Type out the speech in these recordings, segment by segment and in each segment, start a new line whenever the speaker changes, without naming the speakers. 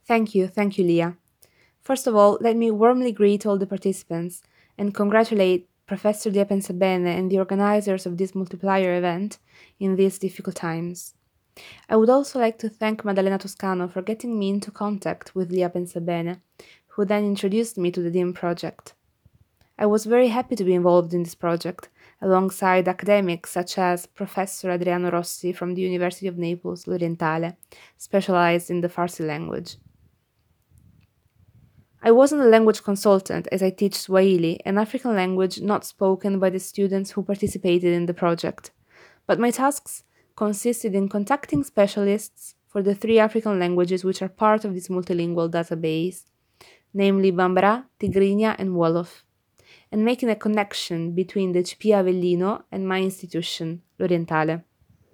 Thank you, Leah. First of all, let me warmly greet all the participants and congratulate Professor Diapensabene and the organizers of this multiplier event in these difficult times. I would also like to thank Maddalena Toscano for getting me into contact with Lia Pensabene, who then introduced me to the DIM project. I was very happy to be involved in this project, alongside academics such as Professor Adriano Rossi from the University of Naples L'Orientale, specialized in the Farsi language. I wasn't a language consultant as I teach Swahili, an African language not spoken by the students who participated in the project, but my tasks consisted in contacting specialists for the three African languages which are part of this multilingual database, namely Bambara, Tigrinya, and Wolof, and making a connection between the CPI Avellino and my institution, L'Orientale.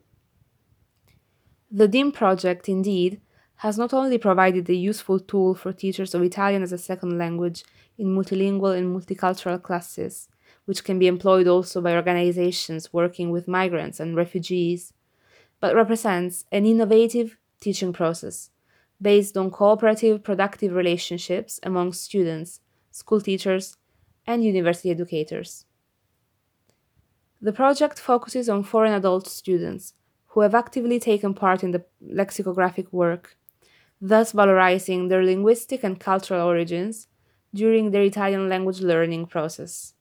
The DIM project, indeed, has not only provided a useful tool for teachers of Italian as a second language in multilingual and multicultural classes, which can be employed also by organizations working with migrants and refugees, but represents an innovative teaching process based on cooperative, productive relationships among students, school teachers, and university educators. The project focuses on foreign adult students who have actively taken part in the lexicographic work, thus valorizing their linguistic and cultural origins during their Italian language learning process.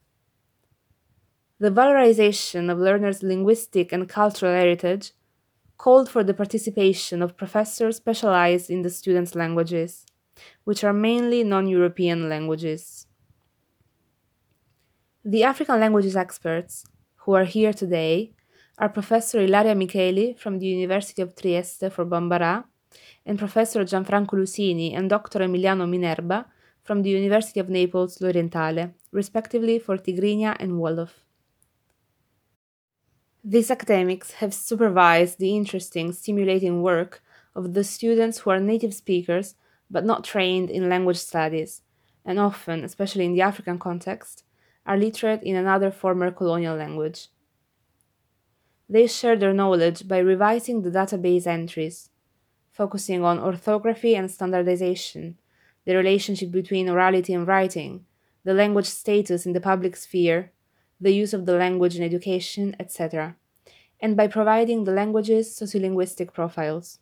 The valorization of learners' linguistic and cultural heritage called for the participation of professors specialized in the students' languages, which are mainly non European languages. The African languages experts who are here today are Professor Ilaria Micheli from the University of Trieste for Bambara and Professor Gianfranco Lusini and Dr. Emiliano Minerba from the University of Naples L'Orientale, respectively for Tigrinya and Wolof. These academics have supervised the interesting, stimulating work of the students who are native speakers but not trained in language studies, and often, especially in the African context, are literate in another former colonial language. They share their knowledge by revising the database entries, focusing on orthography and standardization, the relationship between orality and writing, the language status in the public sphere, the use of the language in education, etc., and by providing the language's sociolinguistic profiles.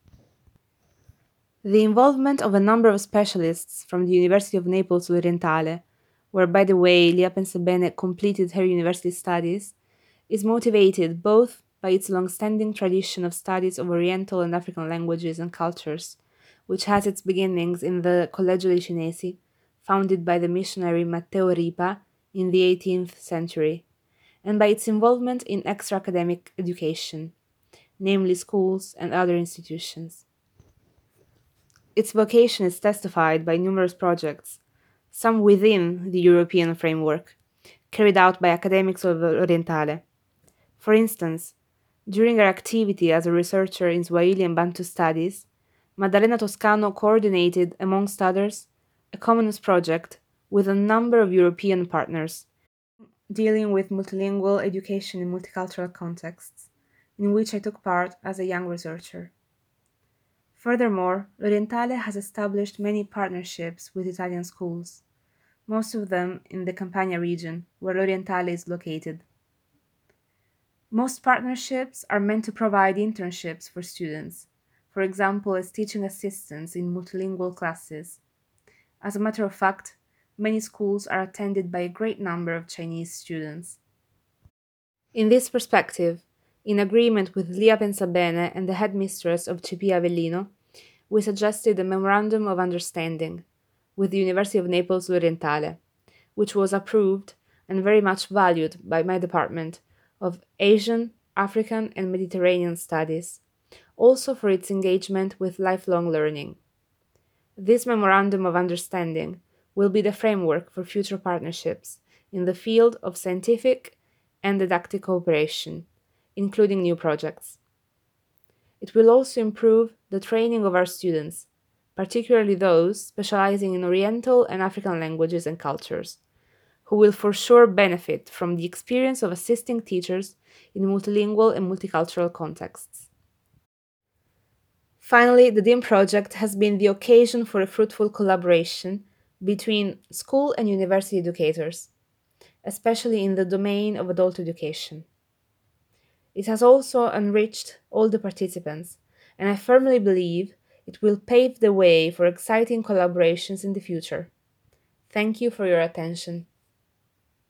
The involvement of a number of specialists from the University of Naples Orientale, where, by the way, Lia Pensabene completed her university studies, is motivated both by its long-standing tradition of studies of Oriental and African languages and cultures, which has its beginnings in the Collegio dei Cinesi, founded by the missionary Matteo Ripa in the 18th century, and by its involvement in extra-academic education, namely schools and other institutions. Its vocation is testified by numerous projects, some within the European framework, carried out by academics of Orientale. For instance, during her activity as a researcher in Swahili and Bantu studies, Maddalena Toscano coordinated, amongst others, a Commonus project with a number of European partners dealing with multilingual education in multicultural contexts, in which I took part as a young researcher. Furthermore, L'Orientale has established many partnerships with Italian schools, most of them in the Campania region, where L'Orientale is located. Most partnerships are meant to provide internships for students, for example, as teaching assistants in multilingual classes. As a matter of fact, many schools are attended by a great number of Chinese students. In this perspective, in agreement with Lia Pensabene and the headmistress of CPI Avellino, we suggested a memorandum of understanding with the University of Naples L'Orientale, which was approved and very much valued by my department of Asian, African, and Mediterranean Studies, also for its engagement with lifelong learning. This memorandum of understanding will be the framework for future partnerships in the field of scientific and didactic cooperation, including new projects. It will also improve the training of our students, particularly those specializing in Oriental and African languages and cultures, who will for sure benefit from the experience of assisting teachers in multilingual and multicultural contexts. Finally, the DEAN project has been the occasion for a fruitful collaboration between school and university educators, especially in the domain of adult education. It has also enriched all the participants, and I firmly believe it will pave the way for exciting collaborations in the future. Thank you for your attention.